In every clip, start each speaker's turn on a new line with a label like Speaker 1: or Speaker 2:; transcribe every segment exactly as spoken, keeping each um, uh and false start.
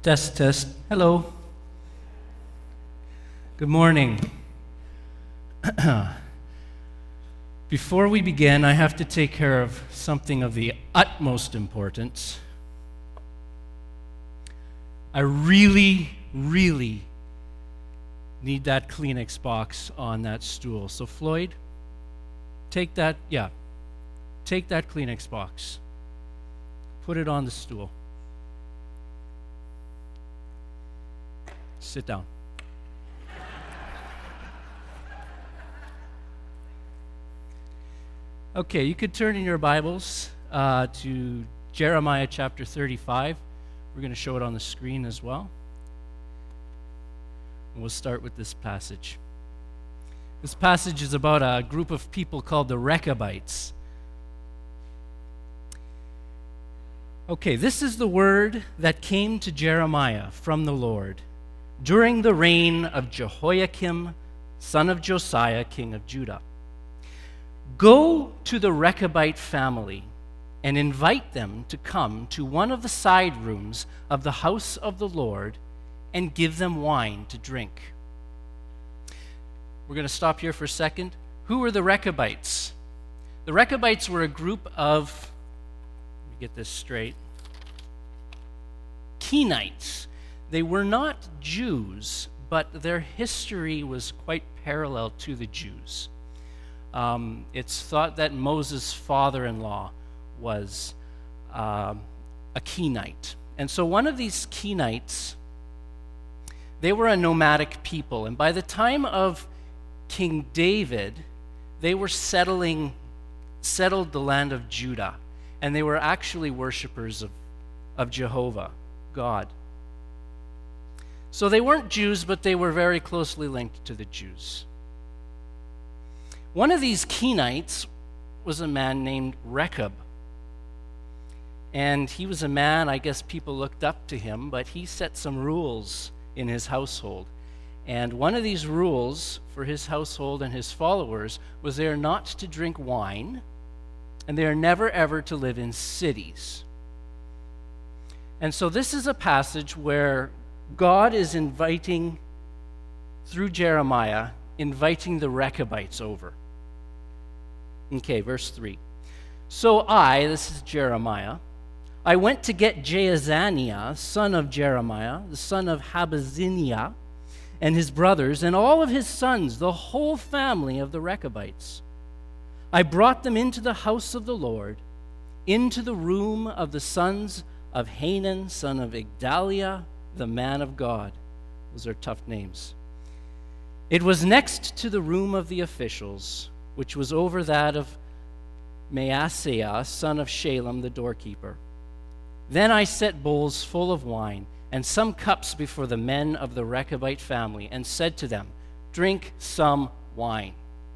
Speaker 1: Test, test. Hello. Good morning. Before we begin, I have to take care of something of the utmost importance. I really, really need that Kleenex box on that stool. So Floyd, take that, yeah, take that Kleenex box. Put it on the stool. Sit down. Okay, you could turn in your Bibles uh, to Jeremiah chapter thirty-five. We're going to show it on the screen as well. And we'll start with this passage. This passage is about a group of people called the Rechabites. Okay, this is the word that came to Jeremiah from the Lord during the reign of Jehoiakim, son of Josiah, king of Judah. Go to the Rechabite family and invite them to come to one of the side rooms of the house of the Lord and give them wine to drink. We're going to stop here for a second. Who were the Rechabites? The Rechabites were a group of, let me get this straight, Kenites. They were not Jews, but their history was quite parallel to the Jews. Um, it's thought that Moses' father-in-law was uh, a Kenite. And so one of these Kenites, they were a nomadic people. And by the time of King David, they were settling, settled the land of Judah. And they were actually worshipers of, of Jehovah, God. So they weren't Jews, but they were very closely linked to the Jews. One of these Kenites was a man named Rechab. And he was a man, I guess people looked up to him, but he set some rules in his household. And one of these rules for his household and his followers was they are not to drink wine, and they are never ever to live in cities. And so this is a passage where God is inviting, through Jeremiah, inviting the Rechabites over. Okay, verse three. So I, this is Jeremiah, I went to get Jaazaniah, son of Jeremiah, the son of Habazziniah, and his brothers, and all of his sons, the whole family of the Rechabites. I brought them into the house of the Lord, into the room of the sons of Hanan, son of Igdaliah, the man of God. Those are tough names. It was next to the room of the officials, which was over that of Maaseiah, son of Shalem, the doorkeeper. Then I set bowls full of wine and some cups before the men of the Rechabite family and said to them, "Drink some wine."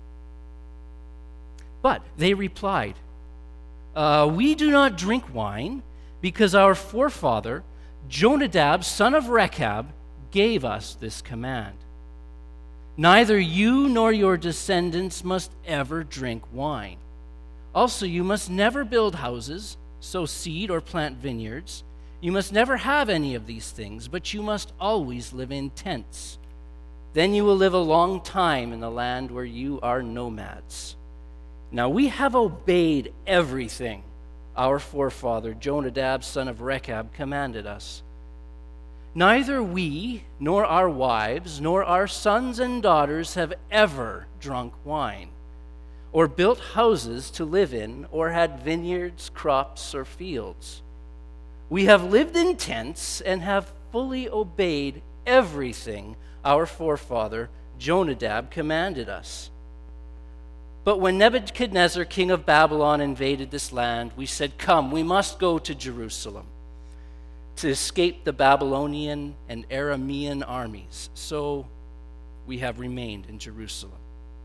Speaker 1: But they replied, uh, "We do not drink wine because our forefather, Jonadab, son of Rechab, gave us this command. Neither you nor your descendants must ever drink wine. Also, you must never build houses, sow seed, or plant vineyards. You must never have any of these things, but you must always live in tents. Then you will live a long time in the land where you are nomads. Now we have obeyed everything our forefather, Jonadab, son of Rechab, commanded us. Neither we, nor our wives, nor our sons and daughters have ever drunk wine, or built houses to live in, or had vineyards, crops, or fields. We have lived in tents and have fully obeyed everything our forefather, Jonadab, commanded us. But when Nebuchadnezzar, king of Babylon, invaded this land, we said, 'Come, we must go to Jerusalem to escape the Babylonian and Aramean armies.' So we have remained in Jerusalem."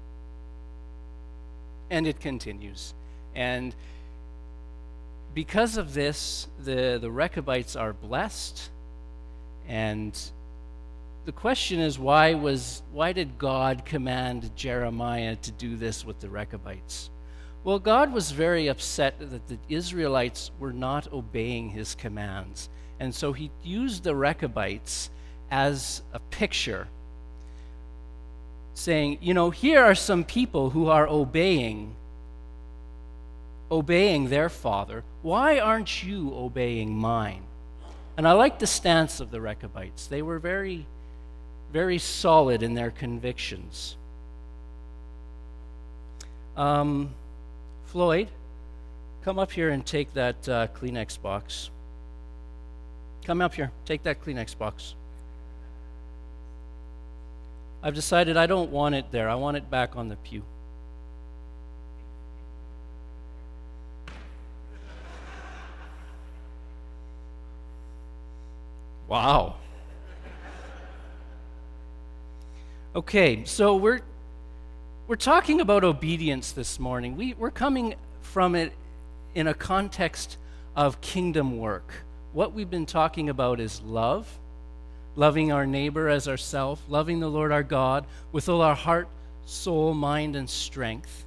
Speaker 1: And it continues. And because of this, the, the Rechabites are blessed. And the question is, why was why did God command Jeremiah to do this with the Rechabites? Well, God was very upset that the Israelites were not obeying his commands. And so he used the Rechabites as a picture, saying, you know, here are some people who are obeying, obeying their father. Why aren't you obeying mine? And I like the stance of the Rechabites. They were very, very solid in their convictions. Um, Floyd, come up here and take that uh, Kleenex box. Come up here, take that Kleenex box. I've decided I don't want it there. I want it back on the pew. Wow. Okay, so we're we're talking about obedience this morning. We, we're coming from it in a context of kingdom work. What we've been talking about is love, loving our neighbor as ourselves, loving the Lord our God with all our heart, soul, mind, and strength.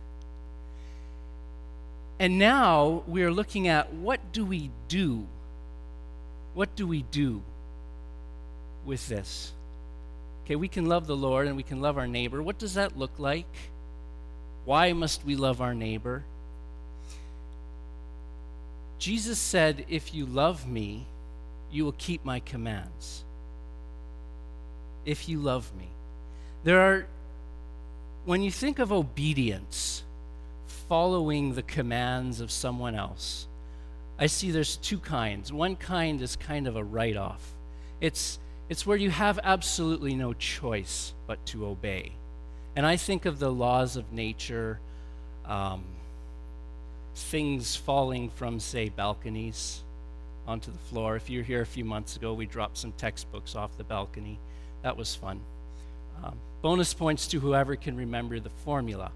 Speaker 1: And now we're looking at what do we do? What do we do with this? Okay, we can love the Lord and we can love our neighbor. What does that look like? Why must we love our neighbor? Jesus said, if you love me, you will keep my commands. If you love me. There are, when you think of obedience, following the commands of someone else, I see there's two kinds. One kind is kind of a write-off. It's It's where you have absolutely no choice but to obey. And I think of the laws of nature, um, things falling from, say, balconies onto the floor. If you were here a few months ago, we dropped some textbooks off the balcony. That was fun. Um, bonus points to whoever can remember the formula.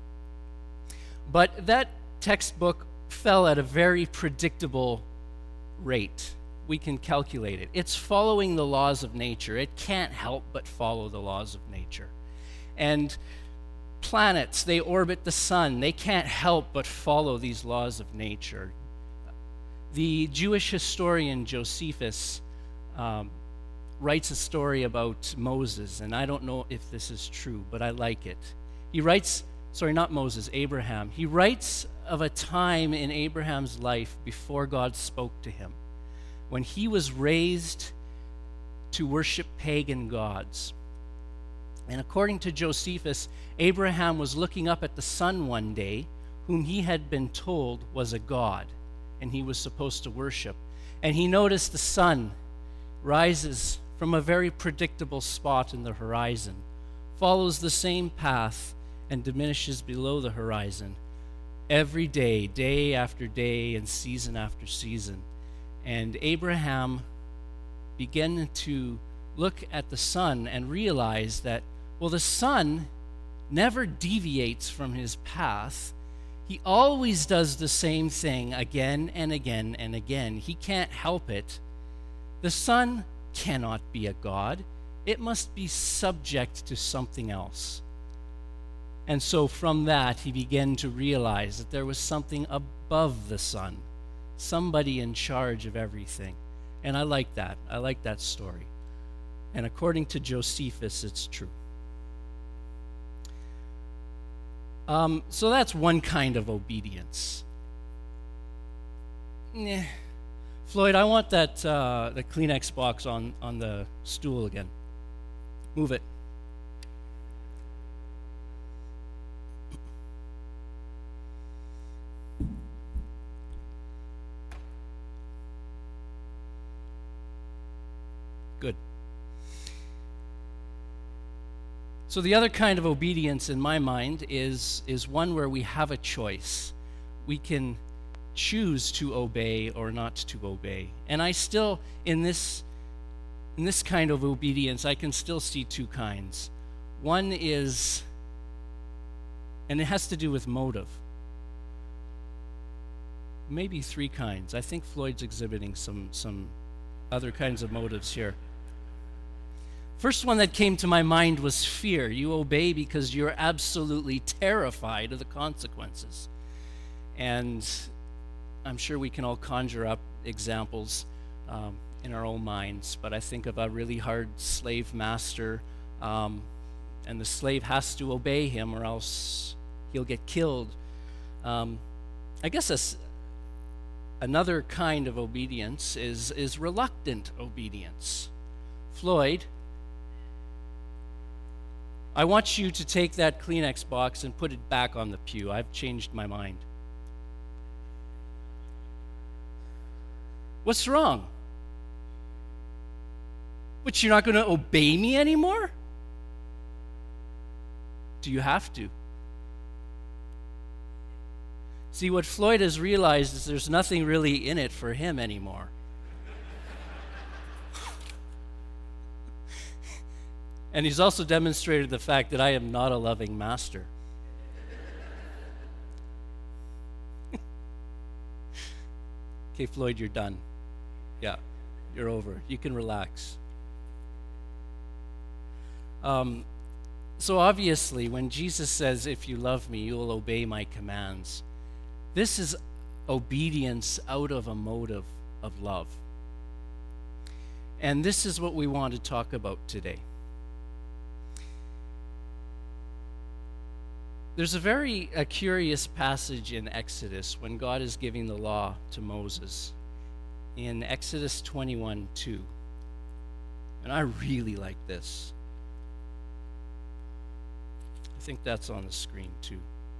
Speaker 1: But that textbook fell at a very predictable rate. We can calculate it. It's following the laws of nature. It can't help but follow the laws of nature. And planets, they orbit the sun. They can't help but follow these laws of nature. The Jewish historian Josephus um, writes a story about Moses, and I don't know if this is true, but I like it. He writes, sorry, not Moses, Abraham. He writes of a time in Abraham's life before God spoke to him, when he was raised to worship pagan gods. And according to Josephus, Abraham was looking up at the sun one day, whom he had been told was a god, and he was supposed to worship. And he noticed the sun rises from a very predictable spot in the horizon, follows the same path, and diminishes below the horizon every day, day after day, and season after season. And Abraham began to look at the sun and realize that, well, the sun never deviates from his path. He always does the same thing again and again and again. He can't help it. The sun cannot be a god. It must be subject to something else. And so from that, he began to realize that there was something above the sun, somebody in charge of everything. And I like that. I like that story. And according to Josephus, it's true. Um, so that's one kind of obedience. Eh. Floyd, I want that uh, the Kleenex box on, on the stool again. Move it. Good. So the other kind of obedience in my mind is, is one where we have a choice. We can choose to obey or not to obey. And I still, in this, in this kind of obedience, I can still see two kinds. One is, and it has to do with motive. Maybe three kinds. I think Floyd's exhibiting some, some other kinds of motives here. First one that came to my mind was fear. You obey because you're absolutely terrified of the consequences. And I'm sure we can all conjure up examples um, in our own minds, but I think of a really hard slave master, um, and the slave has to obey him or else he'll get killed. Um, I guess a, another kind of obedience is, is reluctant obedience. Floyd, I want you to take that Kleenex box and put it back on the pew. I've changed my mind. What's wrong? But you're not going to obey me anymore? Do you have to? See, what Floyd has realized is there's nothing really in it for him anymore. And he's also demonstrated the fact that I am not a loving master. Okay, Floyd, you're done. Yeah, you're over. You can relax. Um, so obviously, when Jesus says, if you love me, you will obey my commands, this is obedience out of a motive of love. And this is what we want to talk about today. There's a very a curious passage in Exodus when God is giving the law to Moses. In Exodus twenty-one two. And I really like this. I think that's on the screen too.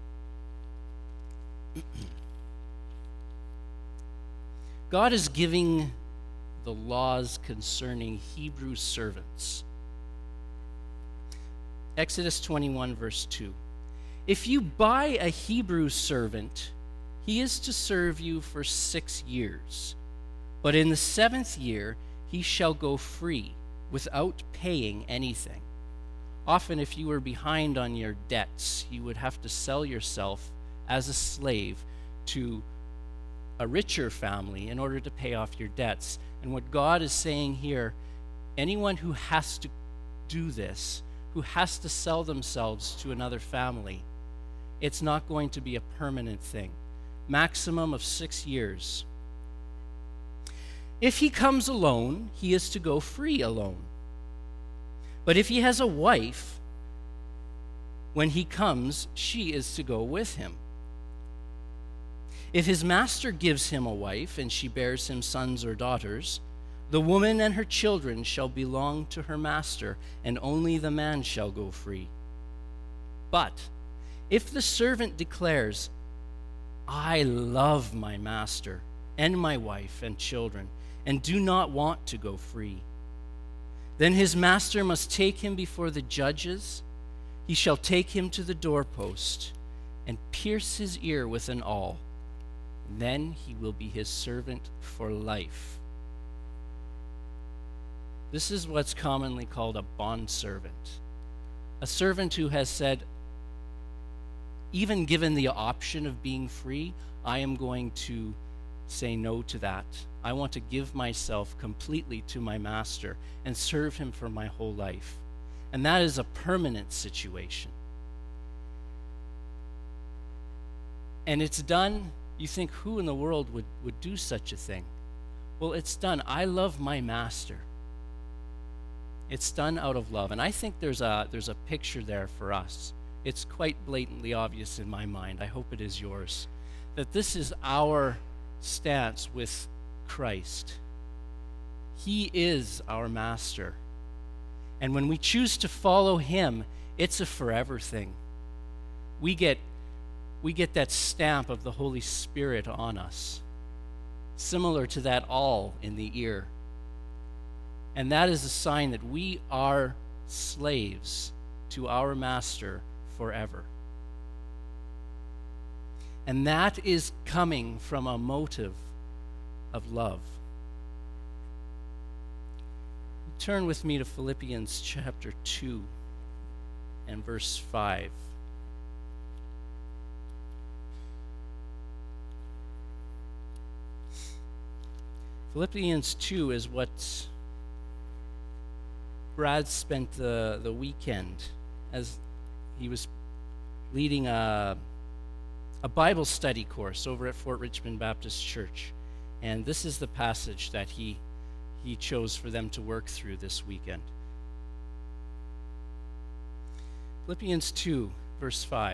Speaker 1: God is giving the laws concerning Hebrew servants. Exodus twenty-one verse two. If you buy a Hebrew servant, he is to serve you for six years. But in the seventh year, he shall go free without paying anything. Often, if you were behind on your debts, you would have to sell yourself as a slave to a richer family in order to pay off your debts. And what God is saying here, anyone who has to do this, who has to sell themselves to another family, it's not going to be a permanent thing. Maximum of six years. If he comes alone, he is to go free alone. But if he has a wife, when he comes, she is to go with him. If his master gives him a wife, and she bears him sons or daughters, the woman and her children shall belong to her master, and only the man shall go free. But if the servant declares, I love my master and my wife and children, and do not want to go free, then his master must take him before the judges. He shall take him to the doorpost and pierce his ear with an awl. Then he will be his servant for life. This is what's commonly called a bondservant. A servant who has said, even given the option of being free, I am going to say no to that. I want to give myself completely to my master and serve him for my whole life. And that is a permanent situation. And it's done, you think, who in the world would, would do such a thing? Well, it's done. I love my master. It's done out of love. And I think there's a there's a picture there for us. It's quite blatantly obvious in my mind. I hope it is yours. That this is our stance with Christ. He is our master. And when we choose to follow him, it's a forever thing. We get we get that stamp of the Holy Spirit on us, similar to that awl in the ear. And that is a sign that we are slaves to our master forever. And that is coming from a motive of love. Turn with me to Philippians chapter two and verse five. Philippians two is what Brad spent the, the weekend as he was leading a, a Bible study course over at Fort Richmond Baptist Church. And this is the passage that he, he chose for them to work through this weekend. Philippians two, verse five.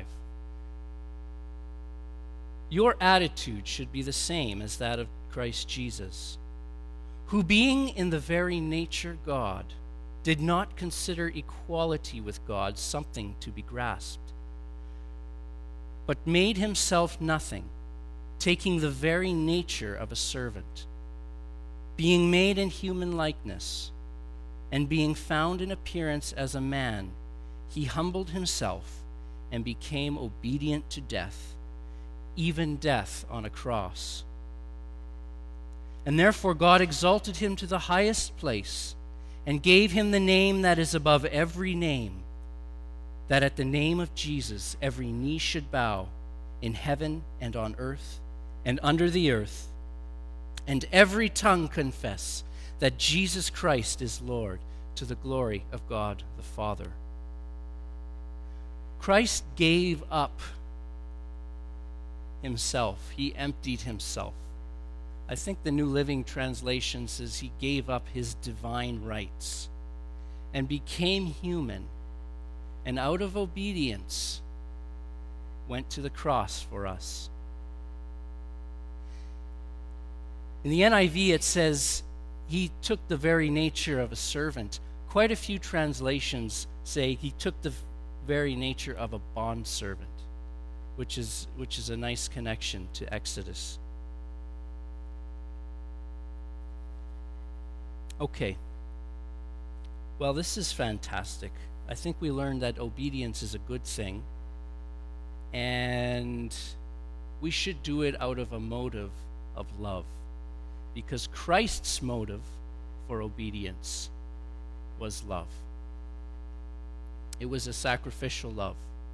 Speaker 1: Your attitude should be the same as that of Christ Jesus, who being in the very nature God, did not consider equality with God something to be grasped, but made himself nothing, taking the very nature of a servant, being made in human likeness, and being found in appearance as a man, he humbled himself and became obedient to death, even death on a cross. And therefore God exalted him to the highest place and gave him the name that is above every name, that at the name of Jesus every knee should bow in heaven and on earth and under the earth, and every tongue confess that Jesus Christ is Lord, to the glory of God the Father. Christ gave up himself. He emptied himself. I think the New Living Translation says he gave up his divine rights and became human, and out of obedience went to the cross for us. In the N I V it says he took the very nature of a servant. Quite a few translations say he took the very nature of a bondservant, which is which is a nice connection to Exodus. Okay. Well, this is fantastic. I think we learned that obedience is a good thing, and we should do it out of a motive of love, because Christ's motive for obedience was love. It was a sacrificial love.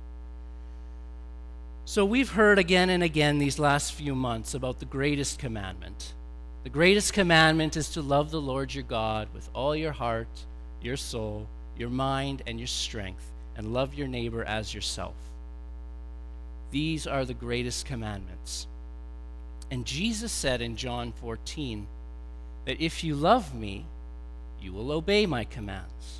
Speaker 1: So we've heard again and again these last few months about the greatest commandment. The greatest commandment is to love the Lord your God with all your heart, your soul, your mind, and your strength, and love your neighbor as yourself. These are the greatest commandments. And Jesus said in John fourteen that if you love me, you will obey my commands.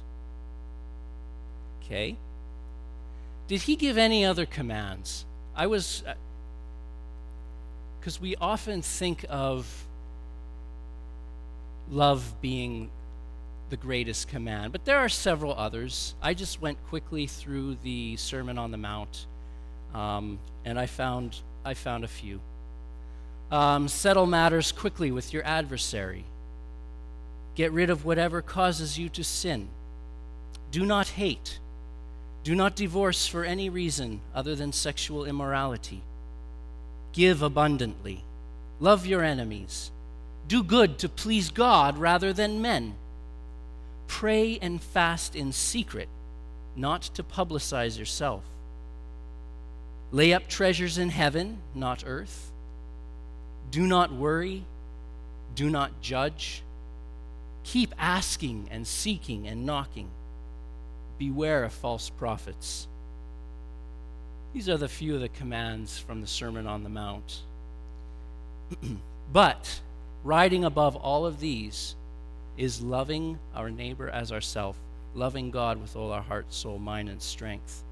Speaker 1: Okay? Did he give any other commands? I was, because we often think of love being the greatest command, but there are several others. I just went quickly through the Sermon on the Mount, um, and I found I found a few. Um, settle matters quickly with your adversary. Get rid of whatever causes you to sin. Do not hate. Do not divorce for any reason other than sexual immorality. Give abundantly. Love your enemies. Do good to please God rather than men. Pray and fast in secret, not to publicize yourself. Lay up treasures in heaven, not earth. Do not worry. Do not judge. Keep asking and seeking and knocking. Beware of false prophets. These are the few of the commands from the Sermon on the Mount. But riding above all of these is loving our neighbor as ourselves, loving God with all our heart, soul, mind, and strength.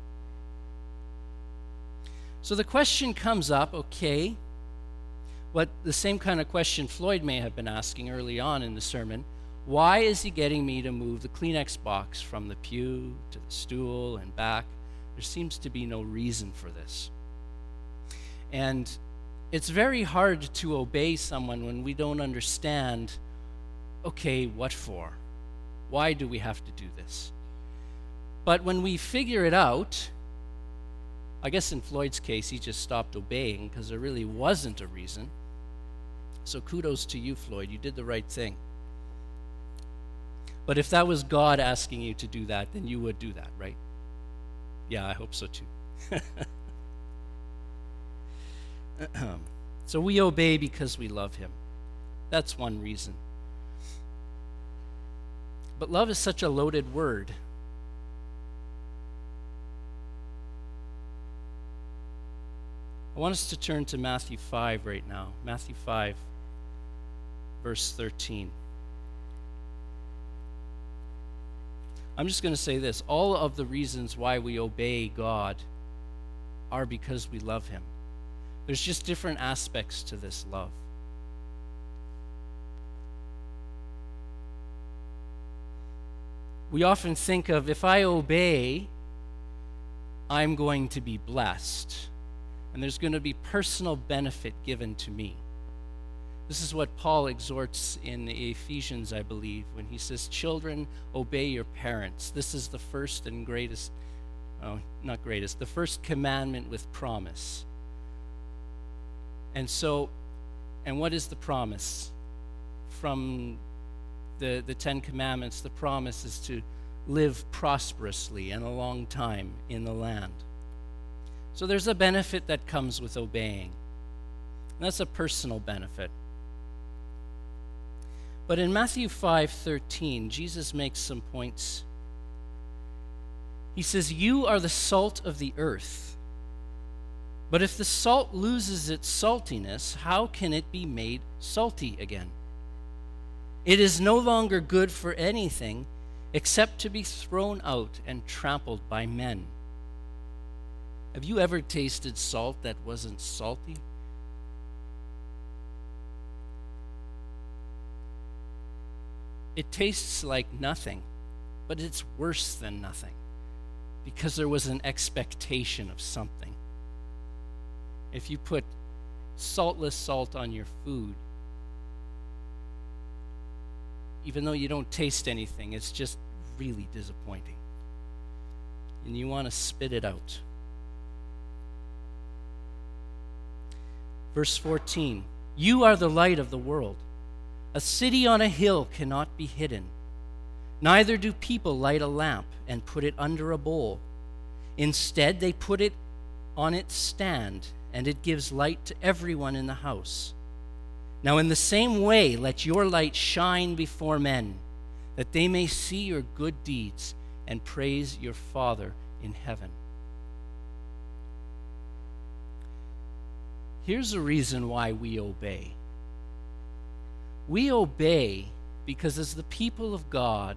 Speaker 1: So the question comes up, okay, what the same kind of question Floyd may have been asking early on in the sermon: why is he getting me to move the Kleenex box from the pew to the stool and back? There seems to be no reason for this. And it's very hard to obey someone when we don't understand, okay, what for? Why do we have to do this? But when we figure it out, I guess in Floyd's case, he just stopped obeying because there really wasn't a reason. So kudos to you, Floyd. You did the right thing. But if that was God asking you to do that, then you would do that, right? Yeah, I hope so too. So we obey because we love him. That's one reason. But love is such a loaded word. I want us to turn to Matthew five right now. Matthew five, verse thirteen. I'm just going to say this. All of the reasons why we obey God are because we love him. There's just different aspects to this love. We often think of, if I obey, I'm going to be blessed, and there's going to be personal benefit given to me. This is what Paul exhorts in Ephesians, I believe, when he says, children, obey your parents. This is the first and greatest, oh, not greatest, the first commandment with promise. And so, and what is the promise? From the, the Ten Commandments, the promise is to live prosperously and a long time in the land. So there's a benefit that comes with obeying. And that's a personal benefit. But in Matthew five thirteen, Jesus makes some points. He says, you are the salt of the earth. But if the salt loses its saltiness, how can it be made salty again? It is no longer good for anything except to be thrown out and trampled by men. Have you ever tasted salt that wasn't salty? It tastes like nothing, but it's worse than nothing because there was an expectation of something. If you put saltless salt on your food, even though you don't taste anything, it's just really disappointing. And you want to spit it out. Verse fourteen, you are the light of the world. A city on a hill cannot be hidden. Neither do people light a lamp and put it under a bowl. Instead, they put it on its stand, and it gives light to everyone in the house. Now, in the same way, let your light shine before men, that they may see your good deeds and praise your Father in heaven. Here's a reason why we obey. We obey because as the people of God,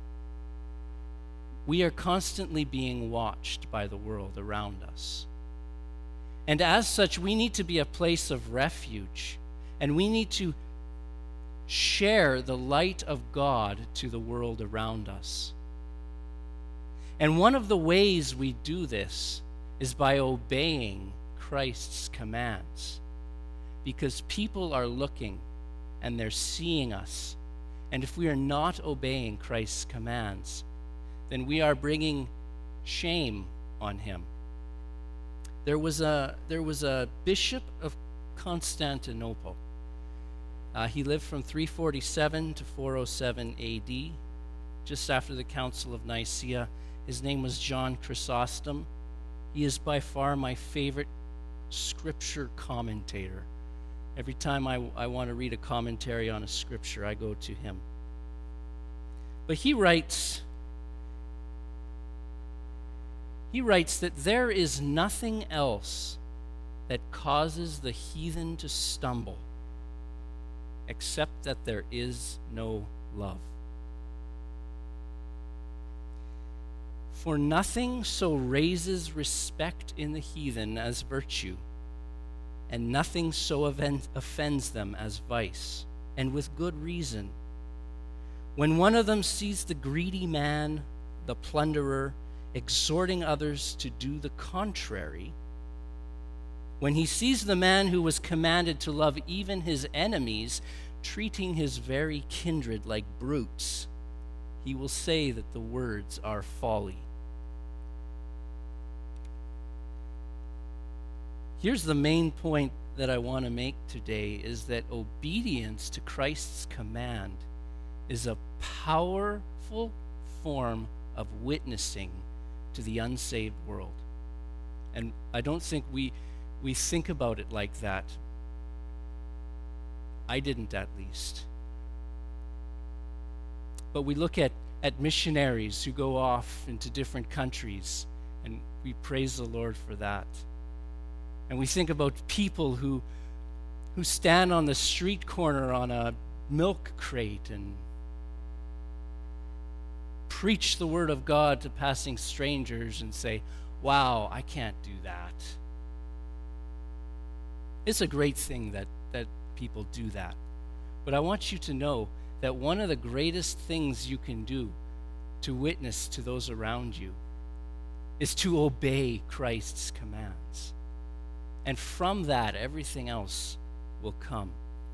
Speaker 1: we are constantly being watched by the world around us. And as such, we need to be a place of refuge, and we need to share the light of God to the world around us. And one of the ways we do this is by obeying Christ's commands, because people are looking and they're seeing us. And if we are not obeying Christ's commands, then we are bringing shame on him. There was a, there was a bishop of Constantinople. Uh, he lived from three forty-seven to four oh seven A D, just after the Council of Nicaea. His name was John Chrysostom. He is by far my favorite scripture commentator. Every time I, I want to read a commentary on a scripture, I go to him. But he writes, he writes that there is nothing else that causes the heathen to stumble except that there is no love. For nothing so raises respect in the heathen as virtue, and nothing so offends them as vice, and with good reason. When one of them sees the greedy man, the plunderer, exhorting others to do the contrary, when he sees the man who was commanded to love even his enemies, treating his very kindred like brutes, he will say that the words are folly. Here's the main point that I want to make today, is that obedience to Christ's command is a powerful form of witnessing to the unsaved world. And I don't think we we think about it like that. I didn't, at least. But we look at, at missionaries who go off into different countries, and we praise the Lord for that. And we think about people who who stand on the street corner on a milk crate and preach the word of God to passing strangers and say, wow, I can't do that. It's a great thing that, that people do that. But I want you to know that one of the greatest things you can do to witness to those around you is to obey Christ's commands. And from that, everything else will come.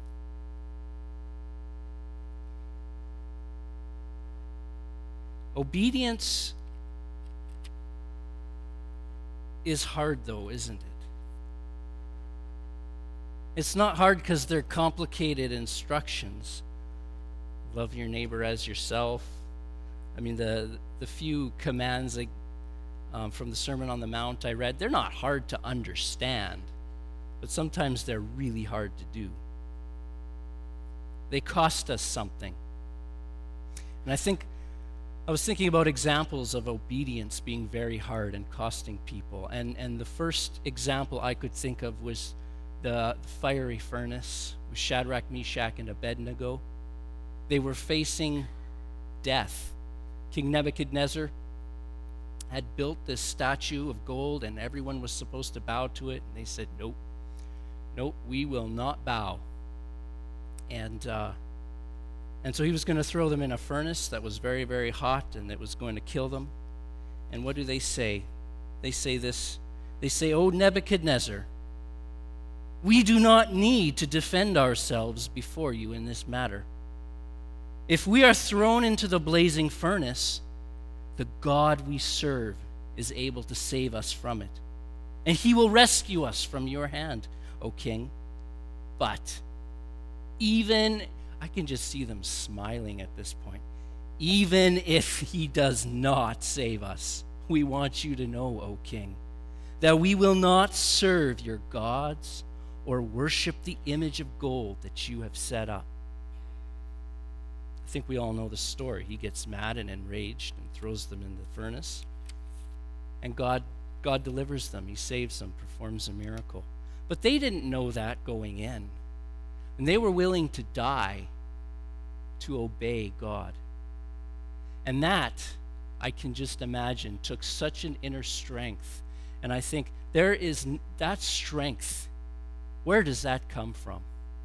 Speaker 1: Obedience is hard, though, isn't it? It's not hard because they're complicated instructions. Love your neighbor as yourself. I mean, the the few commands like, um, from the Sermon on the Mount I read, they're not hard to understand, but sometimes they're really hard to do. They cost us something. And I think I was thinking about examples of obedience being very hard and costing people. And, and the first example I could think of was the fiery furnace with Shadrach, Meshach, and Abednego. They were facing death. King Nebuchadnezzar had built this statue of gold, and everyone was supposed to bow to it. And they said, nope, nope, we will not bow. And uh, and so he was going to throw them in a furnace that was very, very hot, and it was going to kill them. And what do they say? They say this. They say, "O Nebuchadnezzar, we do not need to defend ourselves before you in this matter. If we are thrown into the blazing furnace, the God we serve is able to save us from it, and he will rescue us from your hand, O king. But even," I can just see them smiling at this point, "even if he does not save us, we want you to know, O king, that we will not serve your gods or worship the image of gold that you have set up." I think we all know the story. He gets mad and enraged and throws them in the furnace. And God, God delivers them. He saves them, performs a miracle. But they didn't know that going in. And they were willing to die to obey God. And that, I can just imagine, took such an inner strength. And I think there is that strength. Where does that come from?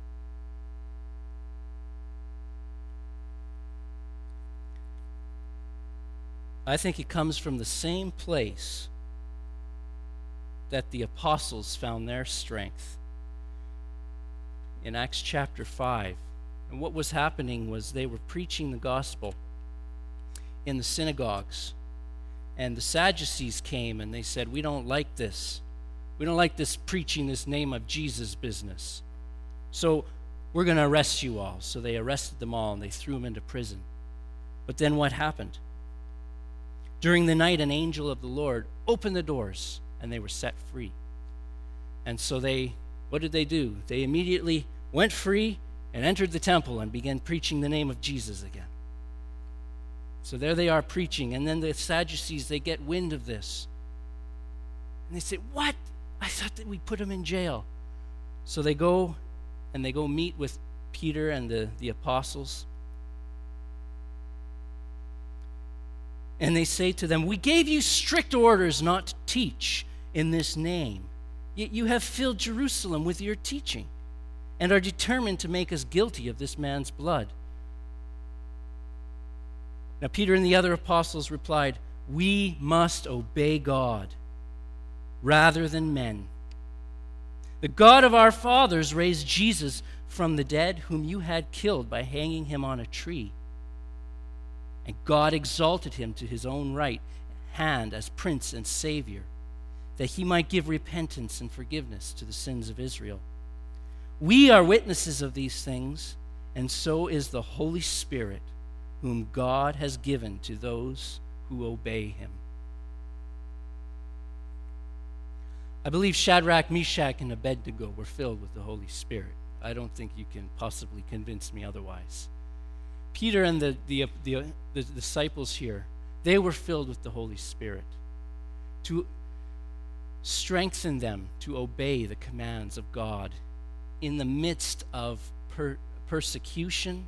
Speaker 1: I think it comes from the same place that the apostles found their strength in Acts chapter five. And what was happening was they were preaching the gospel in the synagogues. And the Sadducees came and they said, "We don't like this. We don't like this preaching this name of Jesus business. So we're going to arrest you all." So they arrested them all and they threw them into prison. But then what happened? During the night, an angel of the Lord opened the doors and they were set free. And so they, what did they do? They immediately went free and entered the temple and began preaching the name of Jesus again. So there they are preaching, and then the Sadducees, they get wind of this. And they say, "What? I thought that we put him in jail." So they go and they go meet with Peter and the, the apostles. And they say to them, "We gave you strict orders not to teach in this name, yet you have filled Jerusalem with your teaching and are determined to make us guilty of this man's blood." Now Peter and the other apostles replied, "We must obey God rather than men. The God of our fathers raised Jesus from the dead, whom you had killed by hanging him on a tree. And God exalted him to his own right hand as Prince and Savior, that he might give repentance and forgiveness to the sins of Israel. We are witnesses of these things, and so is the Holy Spirit, whom God has given to those who obey him." I believe Shadrach, Meshach, and Abednego were filled with the Holy Spirit. I don't think you can possibly convince me otherwise. Peter and the, the, the, the disciples here, they were filled with the Holy Spirit. To Strengthen them to obey the commands of God in the midst of per- persecution.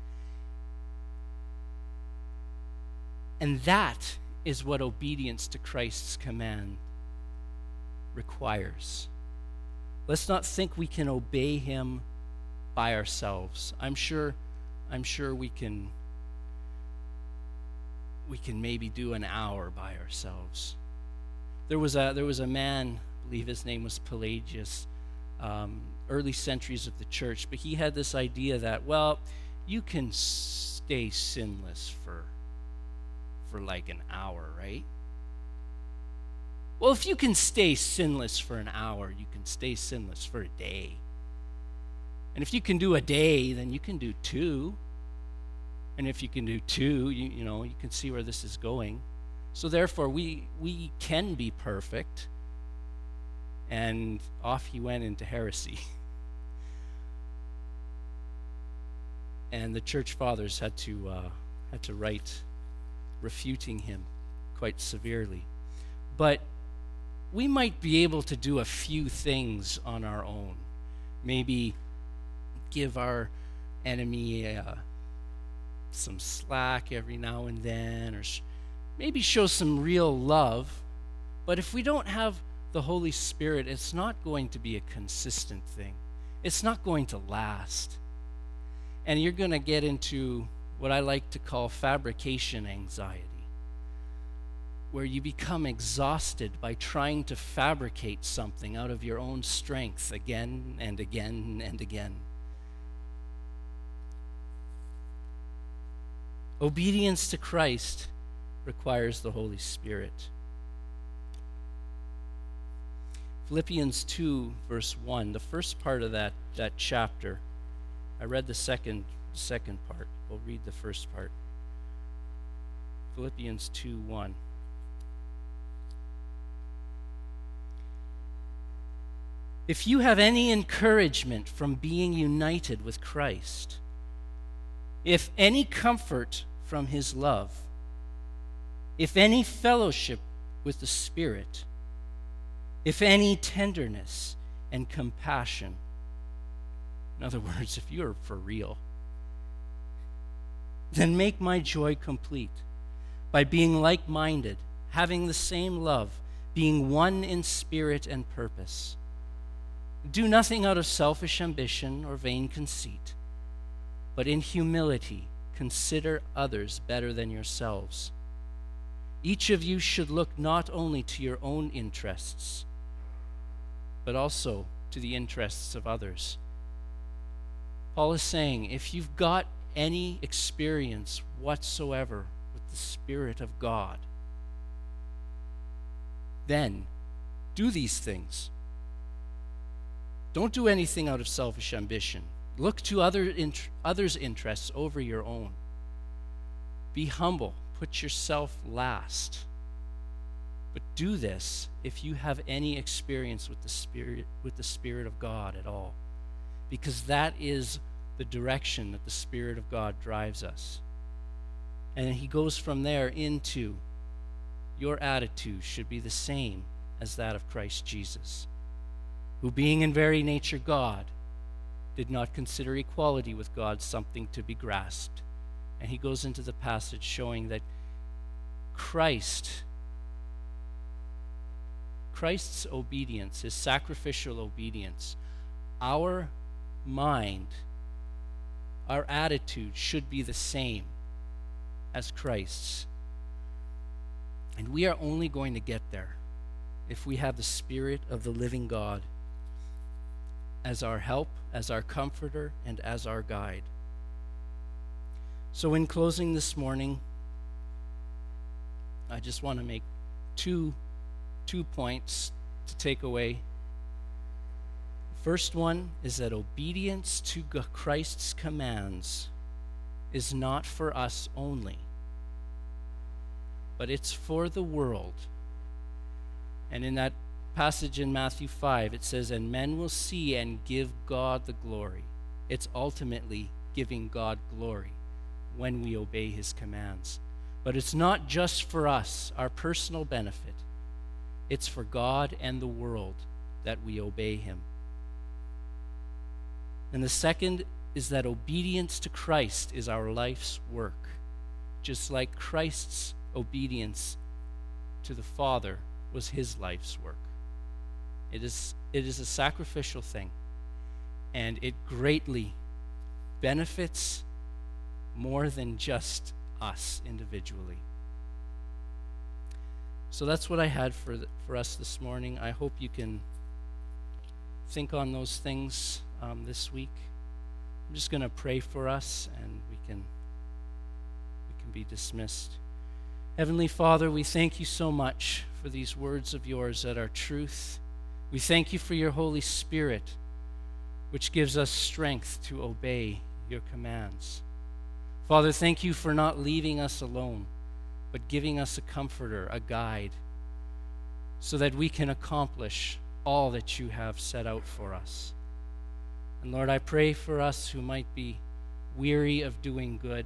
Speaker 1: And that is what obedience to Christ's command requires. Let's not think we can obey him by ourselves. I'm sure I'm sure we can we can maybe do an hour by ourselves. There was a there was a man, I believe his name was Pelagius, um, early centuries of the church, but he had this idea that, well, you can stay sinless for for like an hour, right? Well, if you can stay sinless for an hour, you can stay sinless for a day. And if you can do a day, then you can do two. And if you can do two, you, you know, you can see where this is going. So therefore, we we can be perfect. And off he went into heresy. And the church fathers had to uh, had to write refuting him quite severely. But we might be able to do a few things on our own. Maybe give our enemy uh, some slack every now and then, or sh- maybe show some real love. But if we don't have the Holy Spirit, it's not going to be a consistent thing. It's not going to last. And you're going to get into what I like to call fabrication anxiety, where you become exhausted by trying to fabricate something out of your own strength again and again and again. Obedience to Christ requires the Holy Spirit. Philippians two, verse one, the first part of that, that chapter. I read the second, second part. We'll read the first part. Philippians two, one. If you have any encouragement from being united with Christ, if any comfort from his love, if any fellowship with the Spirit, if any tenderness and compassion. In other words, if you're for real, then make my joy complete by being like-minded, having the same love, being one in spirit and purpose. Do nothing out of selfish ambition or vain conceit, but in humility consider others better than yourselves. Each of you should look not only to your own interests, but also to the interests of others. Paul is saying, if you've got any experience whatsoever with the Spirit of God, then do these things. Don't do anything out of selfish ambition. Look to other int- others' interests over your own. Be humble. Put yourself last. But do this if you have any experience with the Spirit, with the Spirit of God at all, because that is the direction that the Spirit of God drives us. And he goes from there into your attitude should be the same as that of Christ Jesus, who being in very nature God, did not consider equality with God something to be grasped. And he goes into the passage showing that Christ, Christ's obedience, his sacrificial obedience, our mind, our attitude should be the same as Christ's. And we are only going to get there if we have the Spirit of the living God as our help, as our comforter, and as our guide. So in closing this morning, I just want to make two, two points to take away. The first one is that obedience to Christ's commands is not for us only, but it's for the world. And in that passage in Matthew five, it says, and men will see and give God the glory. It's ultimately giving God glory when we obey his commands. But it's not just for us, our personal benefit. It's for God and the world that we obey him. And the second is that obedience to Christ is our life's work, just like Christ's obedience to the Father was his life's work. It is, it is a sacrificial thing, and it greatly benefits more than just us individually. So that's what I had for the, for us this morning. I hope you can think on those things um, this week. I'm just going to pray for us, and we can we can be dismissed. Heavenly Father, we thank you so much for these words of yours that are truth. We thank you for your Holy Spirit, which gives us strength to obey your commands. Father, thank you for not leaving us alone, but giving us a comforter, a guide, so that we can accomplish all that you have set out for us. And Lord, I pray for us who might be weary of doing good.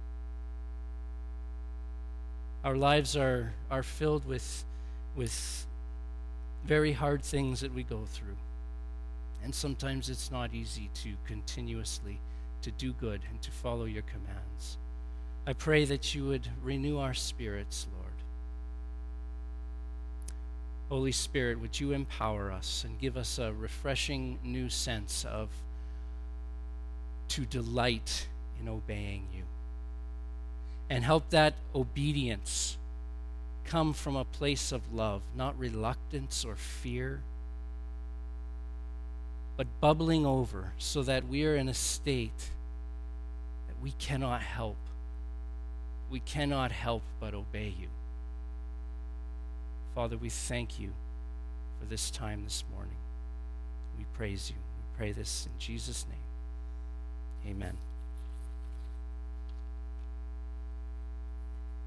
Speaker 1: Our lives are, are filled with, with very hard things that we go through. And sometimes it's not easy to continuously to do good and to follow your commands. I pray that you would renew our spirits, Lord. Holy Spirit, would you empower us and give us a refreshing new sense of to delight in obeying you. And help that obedience come from a place of love, not reluctance or fear, but bubbling over so that we are in a state that we cannot help. We cannot help but obey you. Father, we thank you for this time this morning. We praise you. We pray this in Jesus' name. Amen.